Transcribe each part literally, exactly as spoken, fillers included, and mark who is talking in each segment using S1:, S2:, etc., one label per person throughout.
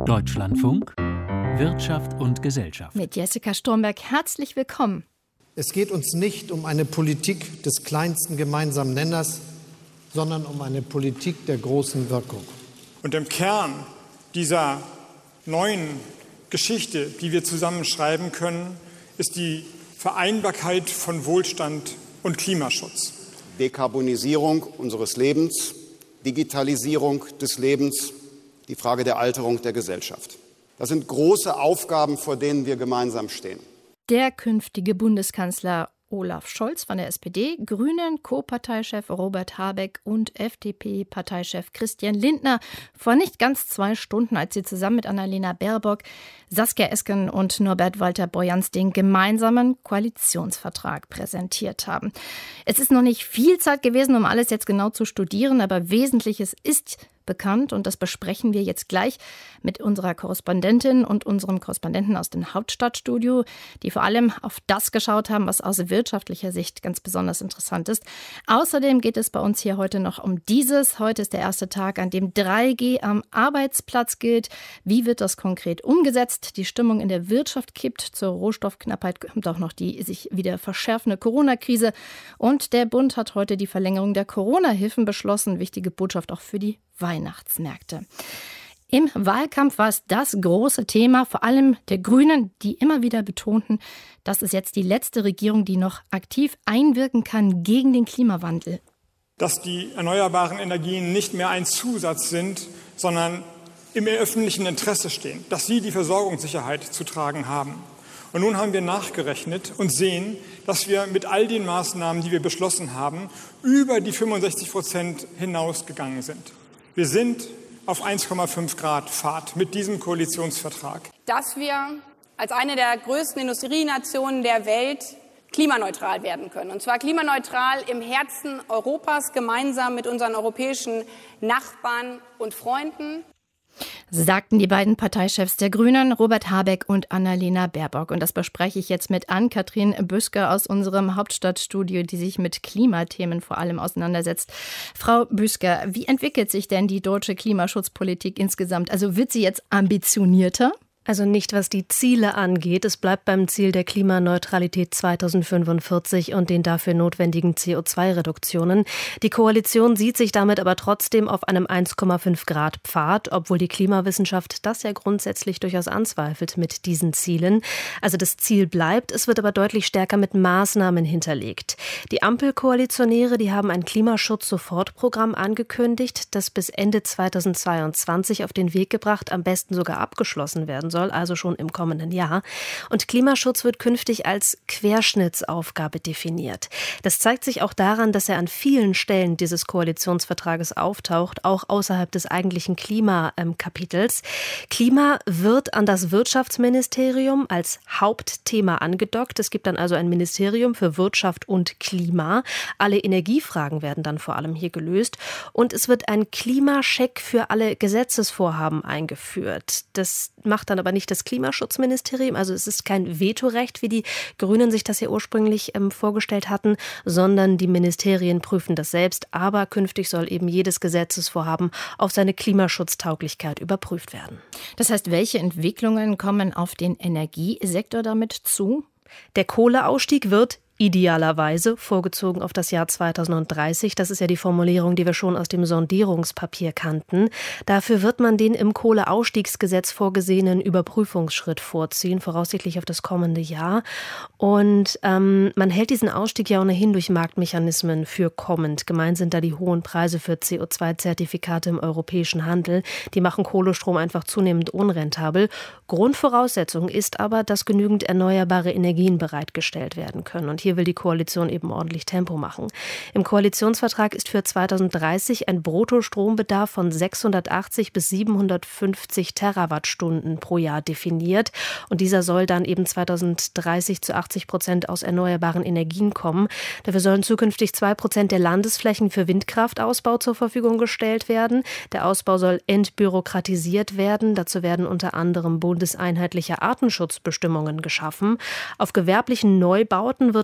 S1: Deutschlandfunk Wirtschaft und Gesellschaft.
S2: Mit Jessica Sturmberg herzlich willkommen.
S3: Es geht uns nicht um eine Politik des kleinsten gemeinsamen Nenners, sondern um eine Politik der großen Wirkung.
S4: Und im Kern dieser neuen Geschichte, die wir zusammenschreiben können, ist die Vereinbarkeit von Wohlstand und Klimaschutz.
S5: Dekarbonisierung unseres Lebens, Digitalisierung des Lebens, die Frage der Alterung der Gesellschaft. Das sind große Aufgaben, vor denen wir gemeinsam stehen.
S2: Der künftige Bundeskanzler Olaf Scholz von der S P D, Grünen Co-Parteichef Robert Habeck und F D P-Parteichef Christian Lindner vor nicht ganz zwei Stunden, als sie zusammen mit Annalena Baerbock, Saskia Esken und Norbert Walter-Borjans den gemeinsamen Koalitionsvertrag präsentiert haben. Es ist noch nicht viel Zeit gewesen, um alles jetzt genau zu studieren, aber Wesentliches ist bekannt und das besprechen wir jetzt gleich mit unserer Korrespondentin und unserem Korrespondenten aus dem Hauptstadtstudio, die vor allem auf das geschaut haben, was aus wirtschaftlicher Sicht ganz besonders interessant ist. Außerdem geht es bei uns hier heute noch um dieses. Heute ist der erste Tag, an dem drei G am Arbeitsplatz gilt. Wie wird das konkret umgesetzt? Die Stimmung in der Wirtschaft kippt. Zur Rohstoffknappheit kommt auch noch die sich wieder verschärfende Corona-Krise. Und der Bund hat heute die Verlängerung der Corona-Hilfen beschlossen. Wichtige Botschaft auch für die Weihnachtsmärkte. Im Wahlkampf war es das große Thema, vor allem der Grünen, die immer wieder betonten, das ist jetzt die letzte Regierung, die noch aktiv einwirken kann gegen den Klimawandel.
S4: Dass die erneuerbaren Energien nicht mehr ein Zusatz sind, sondern im öffentlichen Interesse stehen, dass sie die Versorgungssicherheit zu tragen haben. Und nun haben wir nachgerechnet und sehen, dass wir mit all den Maßnahmen, die wir beschlossen haben, über die fünfundsechzig Prozent hinausgegangen sind. Wir sind auf eins Komma fünf Grad Fahrt mit diesem Koalitionsvertrag.
S6: Dass wir als eine der größten Industrienationen der Welt klimaneutral werden können. Und zwar klimaneutral im Herzen Europas, gemeinsam mit unseren europäischen Nachbarn und Freunden.
S2: Sagten die beiden Parteichefs der Grünen, Robert Habeck und Annalena Baerbock. Und das bespreche ich jetzt mit Ann-Kathrin Büsker aus unserem Hauptstadtstudio, die sich mit Klimathemen vor allem auseinandersetzt. Frau Büsker, wie entwickelt sich denn die deutsche Klimaschutzpolitik insgesamt? Also wird sie jetzt ambitionierter?
S7: Also nicht, was die Ziele angeht. Es bleibt beim Ziel der Klimaneutralität zweitausendfünfundvierzig und den dafür notwendigen C O zwei Reduktionen. Die Koalition sieht sich damit aber trotzdem auf einem eins Komma fünf Grad Pfad, obwohl die Klimawissenschaft das ja grundsätzlich durchaus anzweifelt mit diesen Zielen. Also das Ziel bleibt, es wird aber deutlich stärker mit Maßnahmen hinterlegt. Die Ampelkoalitionäre, die haben ein Klimaschutz-Sofortprogramm angekündigt, das bis Ende zweitausendzweiundzwanzig auf den Weg gebracht, am besten sogar abgeschlossen werden soll, also schon im kommenden Jahr. Und Klimaschutz wird künftig als Querschnittsaufgabe definiert. Das zeigt sich auch daran, dass er an vielen Stellen dieses Koalitionsvertrages auftaucht, auch außerhalb des eigentlichen Klimakapitels. Klima wird an das Wirtschaftsministerium als Hauptthema angedockt. Es gibt dann also ein Ministerium für Wirtschaft und Klima. Alle Energiefragen werden dann vor allem hier gelöst. Und es wird ein Klimascheck für alle Gesetzesvorhaben eingeführt. Das macht dann aber nicht das Klimaschutzministerium. Also es ist kein Vetorecht, wie die Grünen sich das ja ursprünglich ähm, vorgestellt hatten, sondern die Ministerien prüfen das selbst. Aber künftig soll eben jedes Gesetzesvorhaben auf seine Klimaschutztauglichkeit überprüft werden.
S2: Das heißt, welche Entwicklungen kommen auf den Energiesektor damit zu?
S7: Der Kohleausstieg wird idealerweise vorgezogen auf das Jahr zweitausenddreißig. Das ist ja die Formulierung, die wir schon aus dem Sondierungspapier kannten. Dafür wird man den im Kohleausstiegsgesetz vorgesehenen Überprüfungsschritt vorziehen, voraussichtlich auf das kommende Jahr. Und ähm, man hält diesen Ausstieg ja ohnehin durch Marktmechanismen für kommend. Gemeint sind da die hohen Preise für C O zwei Zertifikate im europäischen Handel. Die machen Kohlestrom einfach zunehmend unrentabel. Grundvoraussetzung ist aber, dass genügend erneuerbare Energien bereitgestellt werden können. Und hier will die Koalition eben ordentlich Tempo machen. Im Koalitionsvertrag ist für zweitausenddreißig ein Bruttostrombedarf von sechshundertachtzig bis siebenhundertfünfzig Terawattstunden pro Jahr definiert. Und dieser soll dann eben zweitausenddreißig zu achtzig Prozent aus erneuerbaren Energien kommen. Dafür sollen zukünftig zwei Prozent der Landesflächen für Windkraftausbau zur Verfügung gestellt werden. Der Ausbau soll entbürokratisiert werden. Dazu werden unter anderem bundeseinheitliche Artenschutzbestimmungen geschaffen. Auf gewerblichen Neubauten wird es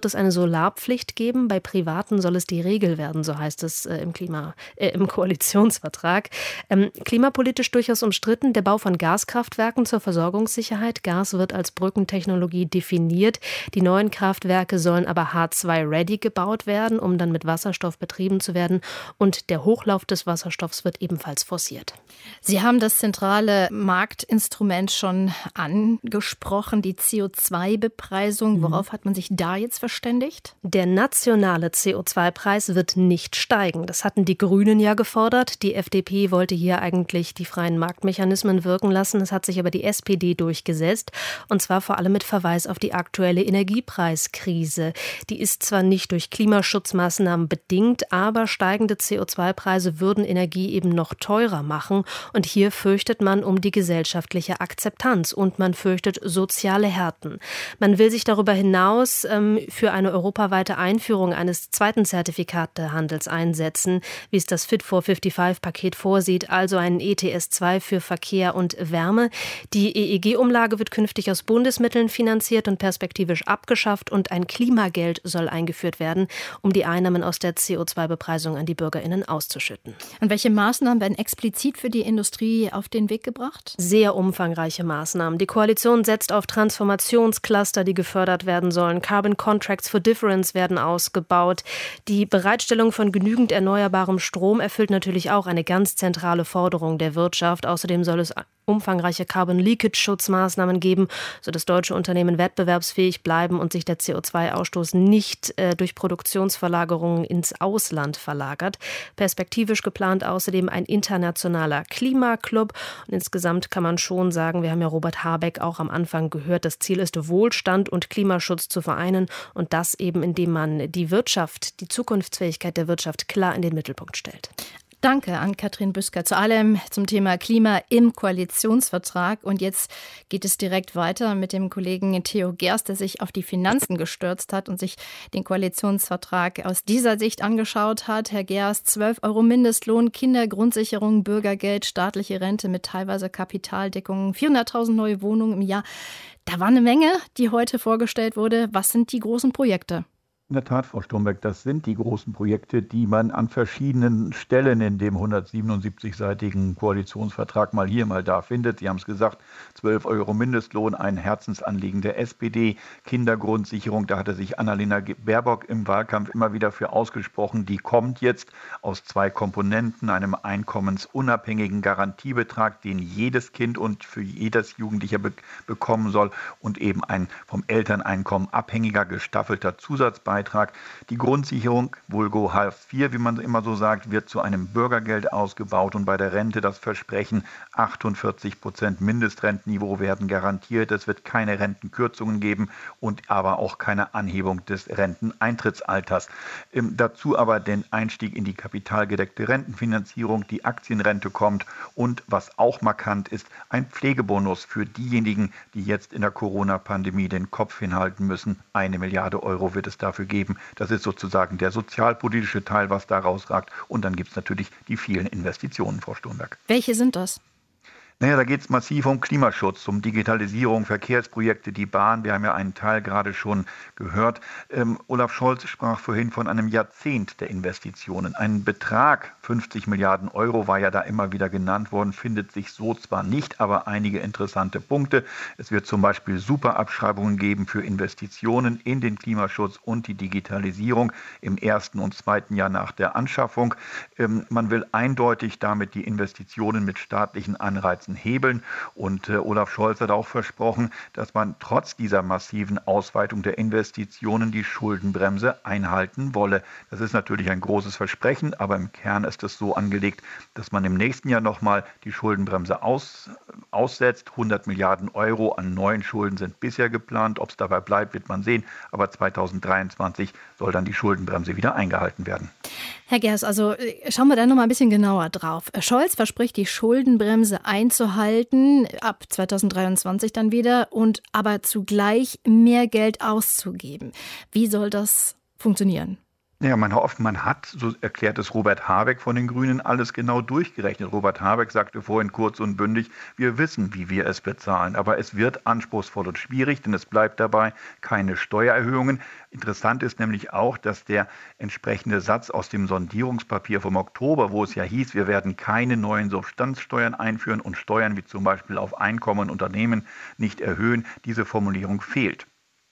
S7: es eine Solarpflicht geben. Bei Privaten soll es die Regel werden, so heißt es äh, im Klima, äh, im Koalitionsvertrag. Ähm, klimapolitisch durchaus umstritten, der Bau von Gaskraftwerken zur Versorgungssicherheit. Gas wird als Brückentechnologie definiert. Die neuen Kraftwerke sollen aber H zwei ready gebaut werden, um dann mit Wasserstoff betrieben zu werden. Und der Hochlauf des Wasserstoffs wird ebenfalls forciert.
S2: Sie haben das zentrale Marktinstrument schon angesprochen, die C O zwei Bepreisung. Worauf hat man sich da jetzt verständigt?
S7: Der nationale C O zwei Preis wird nicht steigen. Das hatten die Grünen ja gefordert. Die F D P wollte hier eigentlich die freien Marktmechanismen wirken lassen. Es hat sich aber die S P D durchgesetzt. Und zwar vor allem mit Verweis auf die aktuelle Energiepreiskrise. Die ist zwar nicht durch Klimaschutzmaßnahmen bedingt, aber steigende C O zwei Preise würden Energie eben noch teurer machen. Und hier fürchtet man um die gesellschaftliche Akzeptanz und man fürchtet soziale Härten. Man will sich darüber hinaus ähm, für eine europaweite Einführung eines zweiten Zertifikatehandels einsetzen, wie es das Fit for fünfundfünfzig Paket vorsieht, also einen E T S zwei für Verkehr und Wärme. Die E E G-Umlage wird künftig aus Bundesmitteln finanziert und perspektivisch abgeschafft und ein Klimageld soll eingeführt werden, um die Einnahmen aus der C O zwei Bepreisung an die BürgerInnen auszuschütten.
S2: Und welche Maßnahmen werden explizit für die Industrie auf den Weg gebracht?
S7: Sehr umfangreiche Maßnahmen. Die Koalition setzt auf Transformationscluster, die gefördert werden sollen. Carbon Contracts for Difference werden ausgebaut. Die Bereitstellung von genügend erneuerbarem Strom erfüllt natürlich auch eine ganz zentrale Forderung der Wirtschaft. Außerdem soll es umfangreiche Carbon-Leakage-Schutzmaßnahmen geben, sodass deutsche Unternehmen wettbewerbsfähig bleiben und sich der C O zwei Ausstoß nicht äh, durch Produktionsverlagerungen ins Ausland verlagert. Perspektivisch geplant außerdem ein internationaler Klimaclub. Und insgesamt kann man schon sagen, wir haben ja Robert Habeck auch am Anfang gehört, das Ziel ist, Wohlstand und Klimaschutz zu vereinen und das eben, indem man die Wirtschaft, die Zukunftsfähigkeit der Wirtschaft klar in den Mittelpunkt stellt.
S2: Danke an Katrin Büsker zu allem zum Thema Klima im Koalitionsvertrag. Und jetzt geht es direkt weiter mit dem Kollegen Theo Gerst, der sich auf die Finanzen gestürzt hat und sich den Koalitionsvertrag aus dieser Sicht angeschaut hat. Herr Gerst, zwölf Euro Mindestlohn, Kindergrundsicherung, Bürgergeld, staatliche Rente mit teilweise Kapitaldeckung, vierhunderttausend neue Wohnungen im Jahr. Da war eine Menge, die heute vorgestellt wurde. Was sind die großen Projekte?
S8: In der Tat, Frau Sturmbeck, das sind die großen Projekte, die man an verschiedenen Stellen in dem hundertsiebenundsiebzig-seitigen Koalitionsvertrag mal hier, mal da findet. Sie haben es gesagt, zwölf Euro Mindestlohn, ein Herzensanliegen der S P D, Kindergrundsicherung, da hatte sich Annalena Baerbock im Wahlkampf immer wieder für ausgesprochen. Die kommt jetzt aus zwei Komponenten, einem einkommensunabhängigen Garantiebetrag, den jedes Kind und für jedes Jugendliche be- bekommen soll und eben ein vom Elterneinkommen abhängiger gestaffelter Zusatzbeitrag. Die Grundsicherung, vulgo Hartz vier, wie man immer so sagt, wird zu einem Bürgergeld ausgebaut und bei der Rente das Versprechen, achtundvierzig Prozent Mindestrentenniveau werden garantiert. Es wird keine Rentenkürzungen geben und aber auch keine Anhebung des Renteneintrittsalters. Ähm, dazu aber den Einstieg in die kapitalgedeckte Rentenfinanzierung, die Aktienrente kommt und was auch markant ist, ein Pflegebonus für diejenigen, die jetzt in der Corona-Pandemie den Kopf hinhalten müssen. Eine Milliarde Euro wird es dafür geben. Das ist sozusagen der sozialpolitische Teil, was da rausragt. Und dann gibt es natürlich die vielen Investitionen, Frau Sturmberg.
S2: Welche sind das?
S8: Naja, da geht es massiv um Klimaschutz, um Digitalisierung, Verkehrsprojekte, die Bahn. Wir haben ja einen Teil gerade schon gehört. Ähm, Olaf Scholz sprach vorhin von einem Jahrzehnt der Investitionen. Ein Betrag, fünfzig Milliarden Euro, war ja da immer wieder genannt worden, findet sich so zwar nicht, aber einige interessante Punkte. Es wird zum Beispiel Superabschreibungen geben für Investitionen in den Klimaschutz und die Digitalisierung im ersten und zweiten Jahr nach der Anschaffung. Ähm, man will eindeutig damit die Investitionen mit staatlichen Anreizen hebeln. Und äh, Olaf Scholz hat auch versprochen, dass man trotz dieser massiven Ausweitung der Investitionen die Schuldenbremse einhalten wolle. Das ist natürlich ein großes Versprechen, aber im Kern ist es so angelegt, dass man im nächsten Jahr nochmal die Schuldenbremse aus, aussetzt. hundert Milliarden Euro an neuen Schulden sind bisher geplant. Ob es dabei bleibt, wird man sehen. Aber zweitausenddreiundzwanzig soll dann die Schuldenbremse wieder eingehalten werden.
S2: Herr Gerst, also schauen wir da noch mal ein bisschen genauer drauf. Scholz verspricht, die Schuldenbremse einzuhalten, ab zweitausenddreiundzwanzig dann wieder, und aber zugleich mehr Geld auszugeben. Wie soll das funktionieren?
S8: Ja, man hofft, man hat, so erklärt es Robert Habeck von den Grünen, alles genau durchgerechnet. Robert Habeck sagte vorhin kurz und bündig, wir wissen, wie wir es bezahlen. Aber es wird anspruchsvoll und schwierig, denn es bleibt dabei keine Steuererhöhungen. Interessant ist nämlich auch, dass der entsprechende Satz aus dem Sondierungspapier vom Oktober, wo es ja hieß, wir werden keine neuen Substanzsteuern einführen und Steuern wie zum Beispiel auf Einkommen und Unternehmen nicht erhöhen, diese Formulierung fehlt.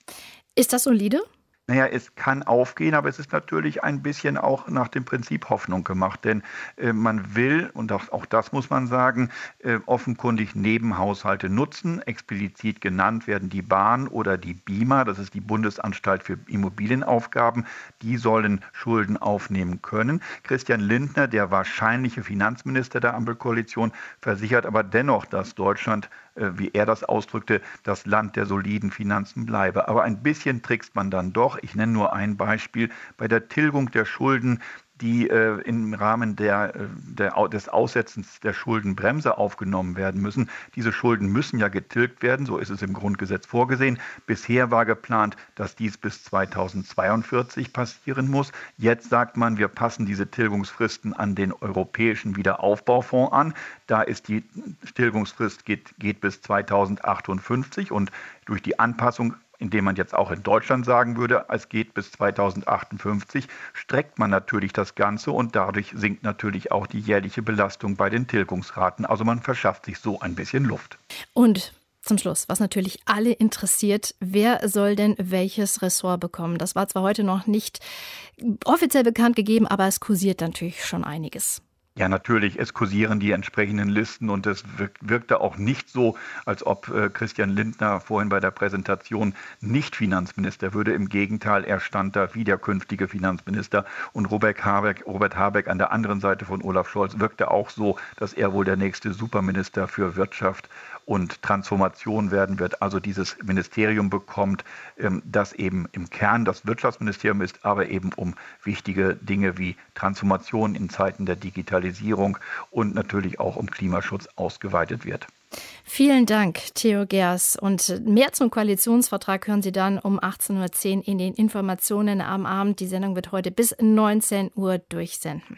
S2: Ist das solide?
S8: Naja, es kann aufgehen, aber es ist natürlich ein bisschen auch nach dem Prinzip Hoffnung gemacht, denn äh, man will, und auch, auch das muss man sagen, äh, offenkundig Nebenhaushalte nutzen. Explizit genannt werden die Bahn oder die B I M A, das ist die Bundesanstalt für Immobilienaufgaben, die sollen Schulden aufnehmen können. Christian Lindner, der wahrscheinliche Finanzminister der Ampelkoalition, versichert aber dennoch, dass Deutschland, wie er das ausdrückte, das Land der soliden Finanzen bleibe. Aber ein bisschen trickst man dann doch. Ich nenne nur ein Beispiel. Bei der Tilgung der Schulden, die äh, im Rahmen der, der, des Aussetzens der Schuldenbremse aufgenommen werden müssen. Diese Schulden müssen ja getilgt werden, so ist es im Grundgesetz vorgesehen. Bisher war geplant, dass dies bis zweitausendzweiundvierzig passieren muss. Jetzt sagt man, wir passen diese Tilgungsfristen an den Europäischen Wiederaufbaufonds an. Da ist die Tilgungsfrist geht, geht bis zweitausendachtundfünfzig und durch die Anpassung, indem man jetzt auch in Deutschland sagen würde, es geht bis zweitausendachtundfünfzig, streckt man natürlich das Ganze und dadurch sinkt natürlich auch die jährliche Belastung bei den Tilgungsraten. Also man verschafft sich so ein bisschen Luft.
S2: Und zum Schluss, was natürlich alle interessiert, wer soll denn welches Ressort bekommen? Das war zwar heute noch nicht offiziell bekannt gegeben, aber es kursiert natürlich schon einiges.
S8: Ja, natürlich, es kursieren die entsprechenden Listen und es wirkte auch nicht so, als ob äh, Christian Lindner vorhin bei der Präsentation nicht Finanzminister würde. Im Gegenteil, er stand da wie der künftige Finanzminister und Robert Habeck, Robert Habeck an der anderen Seite von Olaf Scholz wirkte auch so, dass er wohl der nächste Superminister für Wirtschaft und Transformation werden wird, also dieses Ministerium bekommt, ähm, das eben im Kern das Wirtschaftsministerium ist, aber eben um wichtige Dinge wie Transformation in Zeiten der Digitalisierung und natürlich auch um Klimaschutz ausgeweitet wird.
S2: Vielen Dank, Theo Gers. Und mehr zum Koalitionsvertrag hören Sie dann um achtzehn Uhr zehn in den Informationen am Abend. Die Sendung wird heute bis neunzehn Uhr durchsenden.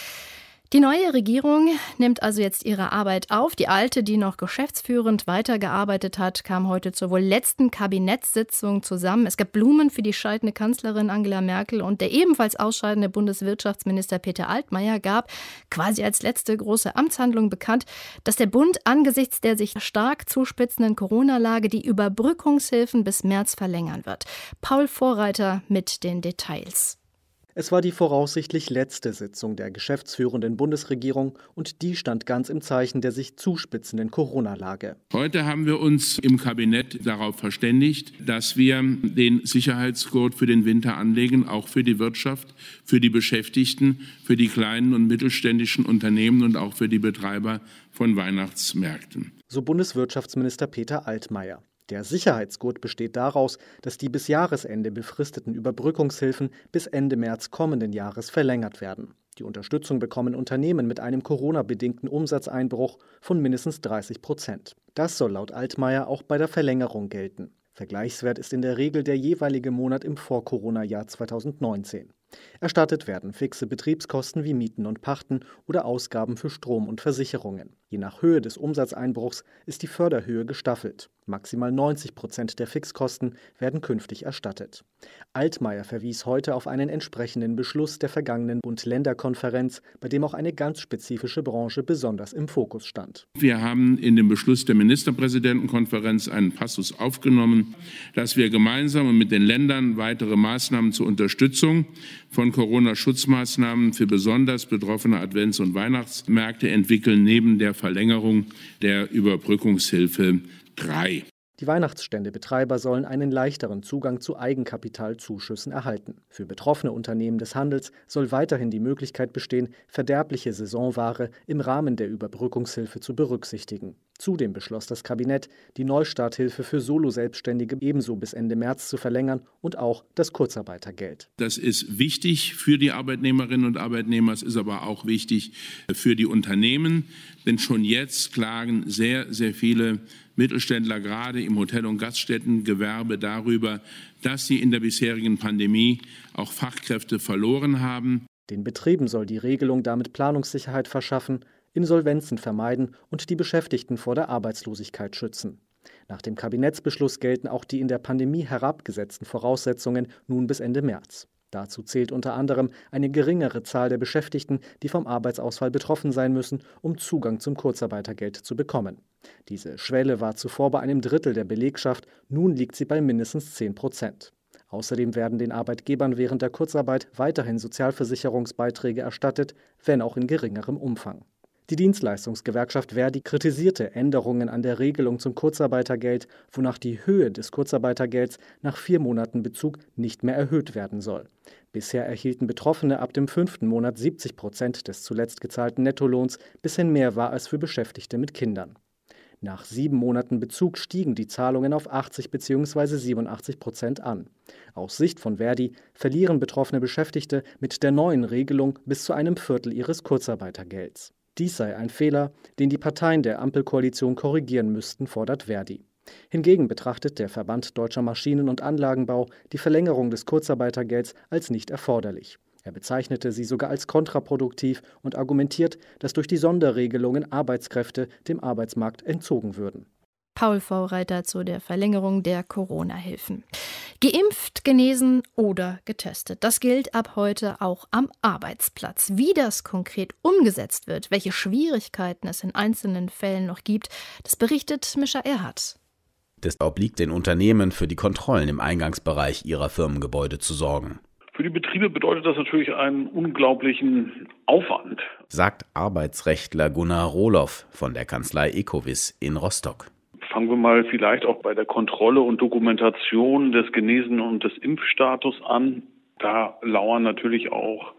S2: Die neue Regierung nimmt also jetzt ihre Arbeit auf. Die alte, die noch geschäftsführend weitergearbeitet hat, kam heute zur wohl letzten Kabinettssitzung zusammen. Es gab Blumen für die scheidende Kanzlerin Angela Merkel und der ebenfalls ausscheidende Bundeswirtschaftsminister Peter Altmaier gab quasi als letzte große Amtshandlung bekannt, dass der Bund angesichts der sich stark zuspitzenden Corona-Lage die Überbrückungshilfen bis März verlängern wird. Paul Vorreiter mit den Details.
S9: Es war die voraussichtlich letzte Sitzung der geschäftsführenden Bundesregierung und die stand ganz im Zeichen der sich zuspitzenden Corona-Lage.
S10: Heute haben wir uns im Kabinett darauf verständigt, dass wir den Sicherheitsgurt für den Winter anlegen, auch für die Wirtschaft, für die Beschäftigten, für die kleinen und mittelständischen Unternehmen und auch für die Betreiber von Weihnachtsmärkten.
S9: So Bundeswirtschaftsminister Peter Altmaier. Der Sicherheitsgurt besteht daraus, dass die bis Jahresende befristeten Überbrückungshilfen bis Ende März kommenden Jahres verlängert werden. Die Unterstützung bekommen Unternehmen mit einem Corona-bedingten Umsatzeinbruch von mindestens dreißig Prozent. Das soll laut Altmaier auch bei der Verlängerung gelten. Vergleichswert ist in der Regel der jeweilige Monat im Vor-Corona-Jahr zweitausendneunzehn. Erstattet werden fixe Betriebskosten wie Mieten und Pachten oder Ausgaben für Strom und Versicherungen. Je nach Höhe des Umsatzeinbruchs ist die Förderhöhe gestaffelt. Maximal neunzig Prozent der Fixkosten werden künftig erstattet. Altmaier verwies heute auf einen entsprechenden Beschluss der vergangenen Bund-Länder-Konferenz, bei dem auch eine ganz spezifische Branche besonders im Fokus stand.
S10: Wir haben in dem Beschluss der Ministerpräsidentenkonferenz einen Passus aufgenommen, dass wir gemeinsam mit den Ländern weitere Maßnahmen zur Unterstützung von Corona-Schutzmaßnahmen für besonders betroffene Advents- und Weihnachtsmärkte entwickeln, neben der Verlängerung der Überbrückungshilfe drei.
S9: Die Weihnachtsständebetreiber sollen einen leichteren Zugang zu Eigenkapitalzuschüssen erhalten. Für betroffene Unternehmen des Handels soll weiterhin die Möglichkeit bestehen, verderbliche Saisonware im Rahmen der Überbrückungshilfe zu berücksichtigen. Zudem beschloss das Kabinett, die Neustarthilfe für Solo-Selbstständige ebenso bis Ende März zu verlängern und auch das Kurzarbeitergeld.
S10: Das ist wichtig für die Arbeitnehmerinnen und Arbeitnehmer, es ist aber auch wichtig für die Unternehmen, denn schon jetzt klagen sehr, sehr viele Mittelständler, gerade im Hotel- und Gaststättengewerbe, darüber, dass sie in der bisherigen Pandemie auch Fachkräfte verloren haben.
S9: Den Betrieben soll die Regelung damit Planungssicherheit verschaffen, Insolvenzen vermeiden und die Beschäftigten vor der Arbeitslosigkeit schützen. Nach dem Kabinettsbeschluss gelten auch die in der Pandemie herabgesetzten Voraussetzungen nun bis Ende März. Dazu zählt unter anderem eine geringere Zahl der Beschäftigten, die vom Arbeitsausfall betroffen sein müssen, um Zugang zum Kurzarbeitergeld zu bekommen. Diese Schwelle war zuvor bei einem Drittel der Belegschaft, nun liegt sie bei mindestens zehn Prozent. Außerdem werden den Arbeitgebern während der Kurzarbeit weiterhin Sozialversicherungsbeiträge erstattet, wenn auch in geringerem Umfang. Die Dienstleistungsgewerkschaft Verdi kritisierte Änderungen an der Regelung zum Kurzarbeitergeld, wonach die Höhe des Kurzarbeitergelds nach vier Monaten Bezug nicht mehr erhöht werden soll. Bisher erhielten Betroffene ab dem fünften Monat siebzig Prozent des zuletzt gezahlten Nettolohns, bisschen mehr war es für Beschäftigte mit Kindern. Nach sieben Monaten Bezug stiegen die Zahlungen auf achtzig bzw. siebenundachtzig Prozent an. Aus Sicht von Verdi verlieren betroffene Beschäftigte mit der neuen Regelung bis zu einem Viertel ihres Kurzarbeitergelds. Dies sei ein Fehler, den die Parteien der Ampelkoalition korrigieren müssten, fordert Verdi. Hingegen betrachtet der Verband Deutscher Maschinen- und Anlagenbau die Verlängerung des Kurzarbeitergelds als nicht erforderlich. Er bezeichnete sie sogar als kontraproduktiv und argumentiert, dass durch die Sonderregelungen Arbeitskräfte dem Arbeitsmarkt entzogen würden.
S2: Paul Vorreiter zu der Verlängerung der Corona-Hilfen. Geimpft, genesen oder getestet. Das gilt ab heute auch am Arbeitsplatz. Wie das konkret umgesetzt wird, welche Schwierigkeiten es in einzelnen Fällen noch gibt, das berichtet Mischa Erhardt.
S11: Es obliegt den Unternehmen, für die Kontrollen im Eingangsbereich ihrer Firmengebäude zu sorgen.
S12: Für die Betriebe bedeutet das natürlich einen unglaublichen Aufwand,
S11: sagt Arbeitsrechtler Gunnar Rohloff von der Kanzlei Ecovis in Rostock.
S12: Fangen wir mal vielleicht auch bei der Kontrolle und Dokumentation des Genesen und des Impfstatus an. Da lauern natürlich auch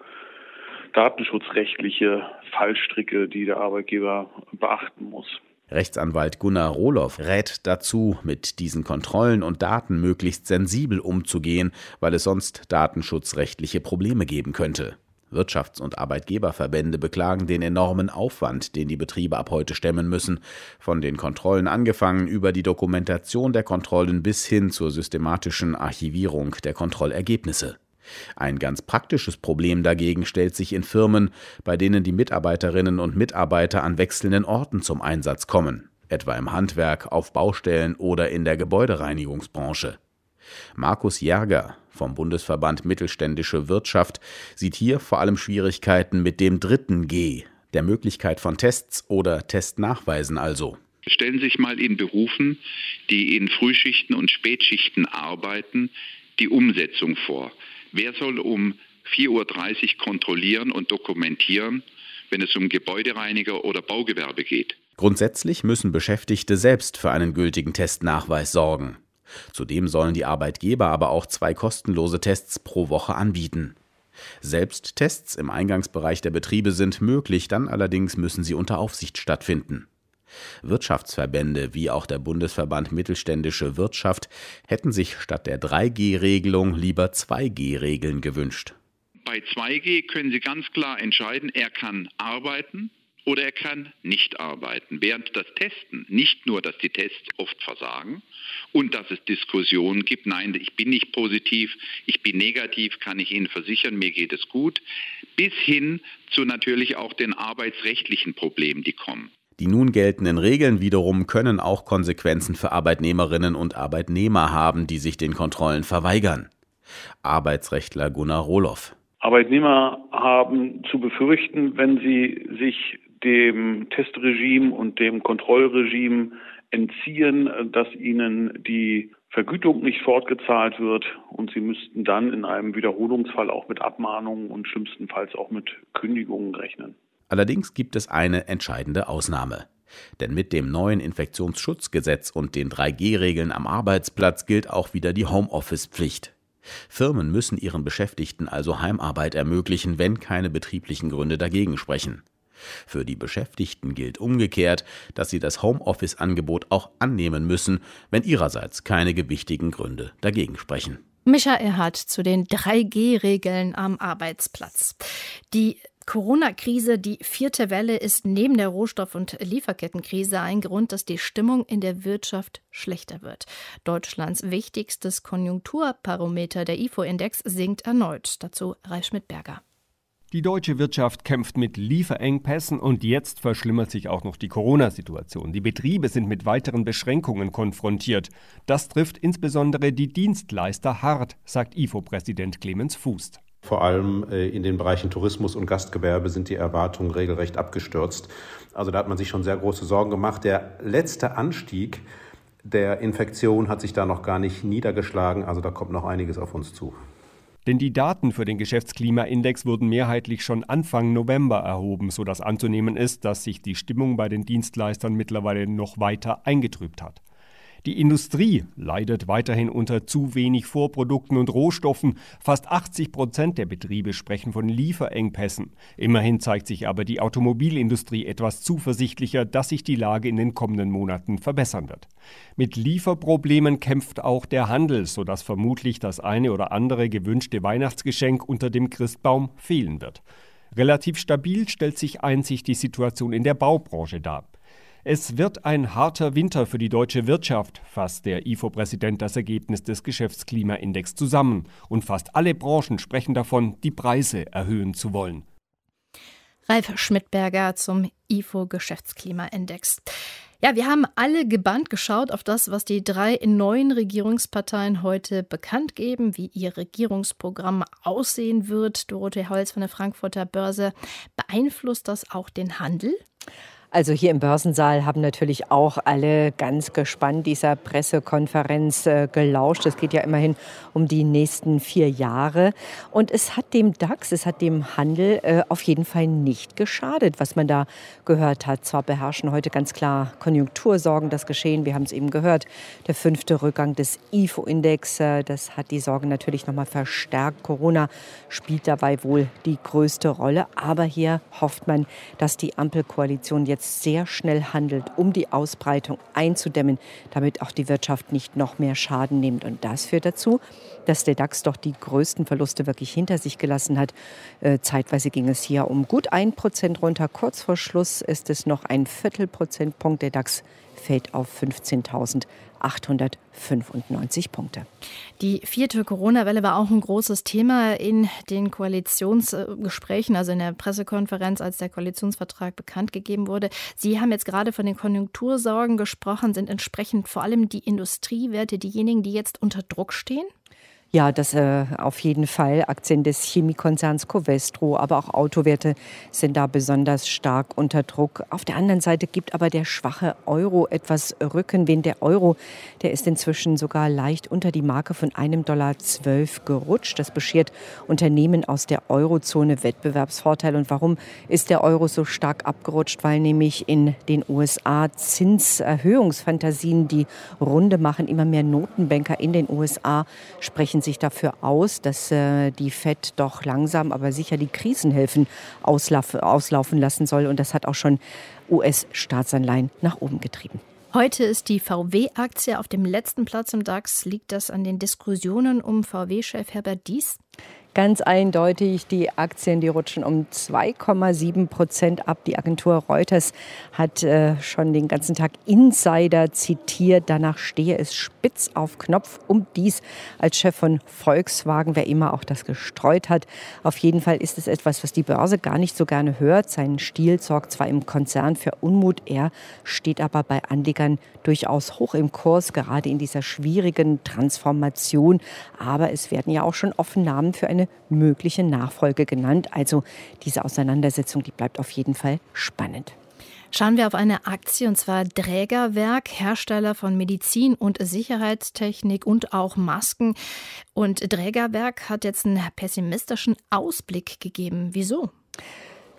S12: datenschutzrechtliche Fallstricke, die der Arbeitgeber beachten muss.
S11: Rechtsanwalt Gunnar Rohloff rät dazu, mit diesen Kontrollen und Daten möglichst sensibel umzugehen, weil es sonst datenschutzrechtliche Probleme geben könnte. Wirtschafts- und Arbeitgeberverbände beklagen den enormen Aufwand, den die Betriebe ab heute stemmen müssen. Von den Kontrollen angefangen über die Dokumentation der Kontrollen bis hin zur systematischen Archivierung der Kontrollergebnisse. Ein ganz praktisches Problem dagegen stellt sich in Firmen, bei denen die Mitarbeiterinnen und Mitarbeiter an wechselnden Orten zum Einsatz kommen, etwa im Handwerk, auf Baustellen oder in der Gebäudereinigungsbranche. Markus Järger vom Bundesverband Mittelständische Wirtschaft sieht hier vor allem Schwierigkeiten mit dem dritten G, der Möglichkeit von Tests oder Testnachweisen also.
S13: Stellen Sie sich mal in Berufen, die in Frühschichten und Spätschichten arbeiten, die Umsetzung vor. Wer soll um vier Uhr dreißig kontrollieren und dokumentieren, wenn es um Gebäudereiniger oder Baugewerbe geht?
S11: Grundsätzlich müssen Beschäftigte selbst für einen gültigen Testnachweis sorgen. Zudem sollen die Arbeitgeber aber auch zwei kostenlose Tests pro Woche anbieten. Selbsttests im Eingangsbereich der Betriebe sind möglich, dann allerdings müssen sie unter Aufsicht stattfinden. Wirtschaftsverbände wie auch der Bundesverband Mittelständische Wirtschaft hätten sich statt der drei G Regelung lieber zwei G Regeln gewünscht.
S13: Bei zwei G können Sie ganz klar entscheiden, er kann arbeiten oder er kann nicht arbeiten. Während das Testen, nicht nur, dass die Tests oft versagen und dass es Diskussionen gibt, nein, ich bin nicht positiv, ich bin negativ, kann ich Ihnen versichern, mir geht es gut, bis hin zu natürlich auch den arbeitsrechtlichen Problemen, die kommen.
S11: Die nun geltenden Regeln wiederum können auch Konsequenzen für Arbeitnehmerinnen und Arbeitnehmer haben, die sich den Kontrollen verweigern. Arbeitsrechtler Gunnar Rohloff.
S12: Arbeitnehmer haben zu befürchten, wenn sie sich dem Testregime und dem Kontrollregime entziehen, dass ihnen die Vergütung nicht fortgezahlt wird und sie müssten dann in einem Wiederholungsfall auch mit Abmahnungen und schlimmstenfalls auch mit Kündigungen rechnen.
S11: Allerdings gibt es eine entscheidende Ausnahme. Denn mit dem neuen Infektionsschutzgesetz und den drei G Regeln am Arbeitsplatz gilt auch wieder die Homeoffice-Pflicht. Firmen müssen ihren Beschäftigten also Heimarbeit ermöglichen, wenn keine betrieblichen Gründe dagegen sprechen. Für die Beschäftigten gilt umgekehrt, dass sie das Homeoffice-Angebot auch annehmen müssen, wenn ihrerseits keine gewichtigen Gründe dagegen sprechen.
S2: Micha Erhardt zu den drei G Regeln am Arbeitsplatz. Die Corona-Krise, die vierte Welle, ist neben der Rohstoff- und Lieferkettenkrise ein Grund, dass die Stimmung in der Wirtschaft schlechter wird. Deutschlands wichtigstes Konjunkturbarometer, der I F O-Index, sinkt erneut. Dazu Ralf Schmidt-Berger.
S14: Die deutsche Wirtschaft kämpft mit Lieferengpässen und jetzt verschlimmert sich auch noch die Corona-Situation. Die Betriebe sind mit weiteren Beschränkungen konfrontiert. Das trifft insbesondere die Dienstleister hart, sagt I F O-Präsident Clemens Fußt.
S15: Vor allem in den Bereichen Tourismus und Gastgewerbe sind die Erwartungen regelrecht abgestürzt. Also da hat man sich schon sehr große Sorgen gemacht. Der letzte Anstieg der Infektion hat sich da noch gar nicht niedergeschlagen. Also da kommt noch einiges auf uns zu.
S14: Denn die Daten für den Geschäftsklimaindex wurden mehrheitlich schon Anfang November erhoben, sodass anzunehmen ist, dass sich die Stimmung bei den Dienstleistern mittlerweile noch weiter eingetrübt hat. Die Industrie leidet weiterhin unter zu wenig Vorprodukten und Rohstoffen. Fast achtzig Prozent der Betriebe sprechen von Lieferengpässen. Immerhin zeigt sich aber die Automobilindustrie etwas zuversichtlicher, dass sich die Lage in den kommenden Monaten verbessern wird. Mit Lieferproblemen kämpft auch der Handel, sodass vermutlich das eine oder andere gewünschte Weihnachtsgeschenk unter dem Christbaum fehlen wird. Relativ stabil stellt sich einzig die Situation in der Baubranche dar. Es wird ein harter Winter für die deutsche Wirtschaft, fasst der I F O-Präsident das Ergebnis des Geschäftsklimaindex zusammen. Und fast alle Branchen sprechen davon, die Preise erhöhen zu wollen.
S2: Ralf Schmidt-Berger zum I F O-Geschäftsklimaindex. Ja, wir haben alle gebannt geschaut auf das, was die drei neuen Regierungsparteien heute bekannt geben, wie ihr Regierungsprogramm aussehen wird. Dorothee Holz von der Frankfurter Börse. Beeinflusst das auch den Handel?
S16: Also hier im Börsensaal haben natürlich auch alle ganz gespannt dieser Pressekonferenz äh, gelauscht. Es geht ja immerhin um die nächsten vier Jahre. Und es hat dem DAX, es hat dem Handel äh, auf jeden Fall nicht geschadet, was man da gehört hat. Zwar beherrschen heute ganz klar Konjunktursorgen das Geschehen. Wir haben es eben gehört. Der fünfte Rückgang des I F O-Index, äh, das hat die Sorgen natürlich nochmal verstärkt. Corona spielt dabei wohl die größte Rolle. Aber hier hofft man, dass die Ampelkoalition jetzt sehr schnell handelt, um die Ausbreitung einzudämmen, damit auch die Wirtschaft nicht noch mehr Schaden nimmt. Und das führt dazu, dass der DAX doch die größten Verluste wirklich hinter sich gelassen hat. Äh, zeitweise ging es hier um gut ein Prozent runter. Kurz vor Schluss ist es noch ein Viertelprozentpunkt. Der DAX fällt auf fünfzehntausendachthundertfünfundneunzig Punkte.
S2: Die vierte Corona-Welle war auch ein großes Thema in den Koalitionsgesprächen, also in der Pressekonferenz, als der Koalitionsvertrag bekannt gegeben wurde. Sie haben jetzt gerade von den Konjunktursorgen gesprochen. Sind entsprechend vor allem die Industriewerte diejenigen, die jetzt unter Druck stehen?
S16: Ja, das äh, auf jeden Fall. Aktien des Chemiekonzerns Covestro, aber auch Autowerte sind da besonders stark unter Druck. Auf der anderen Seite gibt aber der schwache Euro etwas Rückenwind. Der Euro, der ist inzwischen sogar leicht unter die Marke von einem Dollar zwölf gerutscht. Das beschert Unternehmen aus der Eurozone Wettbewerbsvorteil. Und warum ist der Euro so stark abgerutscht? Weil nämlich in den U S A Zinserhöhungsfantasien die Runde machen. Immer mehr Notenbanker in den U S A sprechen sich dafür aus, dass äh, die Fed doch langsam, aber sicher die Krisenhilfen auslauf, auslaufen lassen soll. Und das hat auch schon U S-Staatsanleihen nach oben getrieben.
S2: Heute ist die V W-Aktie auf dem letzten Platz im DAX. Liegt das an den Diskussionen um V W-Chef Herbert Diess?
S16: Ganz eindeutig, die Aktien, die rutschen um zwei Komma sieben Prozent ab. Die Agentur Reuters hat äh, schon den ganzen Tag Insider zitiert. Danach stehe es spitz auf Knopf um Diess als Chef von Volkswagen, wer immer auch das gestreut hat. Auf jeden Fall ist es etwas, was die Börse gar nicht so gerne hört. Sein Stil sorgt zwar im Konzern für Unmut, er steht aber bei Anlegern durchaus hoch im Kurs, gerade in dieser schwierigen Transformation. Aber es werden ja auch schon offen Namen für eine mögliche Nachfolge genannt. Also diese Auseinandersetzung, die bleibt auf jeden Fall spannend.
S2: Schauen wir auf eine Aktie, und zwar Drägerwerk, Hersteller von Medizin- und Sicherheitstechnik und auch Masken. Und Drägerwerk hat jetzt einen pessimistischen Ausblick gegeben. Wieso?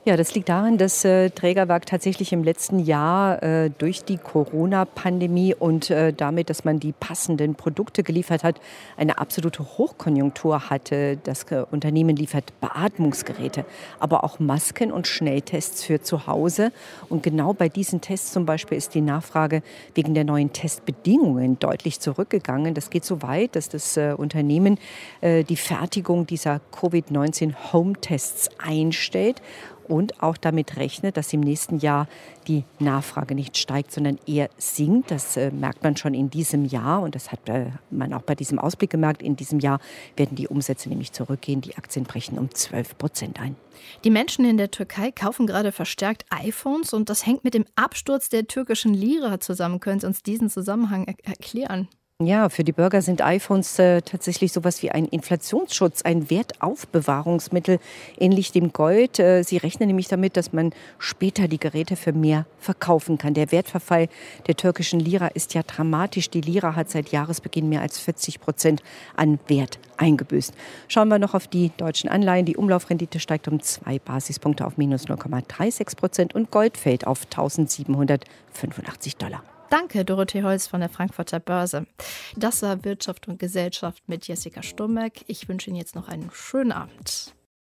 S16: Ja, das liegt daran, dass äh, Drägerwerk tatsächlich im letzten Jahr äh, durch die Corona-Pandemie und äh, damit, dass man die passenden Produkte geliefert hat, eine absolute Hochkonjunktur hatte. Das äh, Unternehmen liefert Beatmungsgeräte, aber auch Masken und Schnelltests für zu Hause. Und genau bei diesen Tests zum Beispiel ist die Nachfrage wegen der neuen Testbedingungen deutlich zurückgegangen. Das geht so weit, dass das äh, Unternehmen äh, die Fertigung dieser Covid neunzehn Home-Tests einstellt und auch damit rechnet, dass im nächsten Jahr die Nachfrage nicht steigt, sondern eher sinkt. Das äh, merkt man schon in diesem Jahr und das hat äh, man auch bei diesem Ausblick gemerkt. In diesem Jahr werden die Umsätze nämlich zurückgehen. Die Aktien brechen um zwölf Prozent ein.
S2: Die Menschen in der Türkei kaufen gerade verstärkt iPhones und das hängt mit dem Absturz der türkischen Lira zusammen. Können Sie uns diesen Zusammenhang er- erklären?
S16: Ja, für die Bürger sind iPhones äh, tatsächlich sowas wie ein Inflationsschutz, ein Wertaufbewahrungsmittel, ähnlich dem Gold. Äh, sie rechnen nämlich damit, dass man später die Geräte für mehr verkaufen kann. Der Wertverfall der türkischen Lira ist ja dramatisch. Die Lira hat seit Jahresbeginn mehr als vierzig Prozent an Wert eingebüßt. Schauen wir noch auf die deutschen Anleihen. Die Umlaufrendite steigt um zwei Basispunkte auf minus null Komma sechsunddreißig Prozent und Gold fällt auf eintausendsiebenhundertfünfundachtzig Dollar.
S2: Danke, Dorothee Holz von der Frankfurter Börse. Das war Wirtschaft und Gesellschaft mit Jessica Stummeck. Ich wünsche Ihnen jetzt noch einen schönen Abend.